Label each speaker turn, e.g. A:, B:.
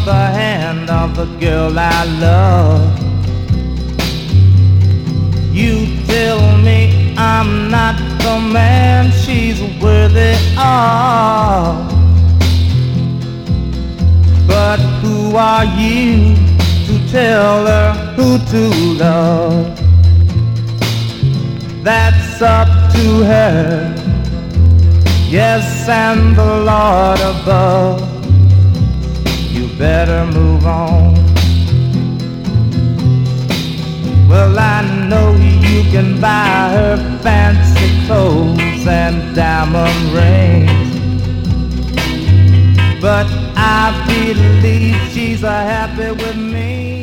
A: the hand of the girl I love. You tell me I'm not the man she's worthy of. But who are you to tell her who to love? That's up to her, yes, and the Lord above. You better move on. Well, I know you can buy her fancy clothes and diamond rings, but I believe she's happy with me.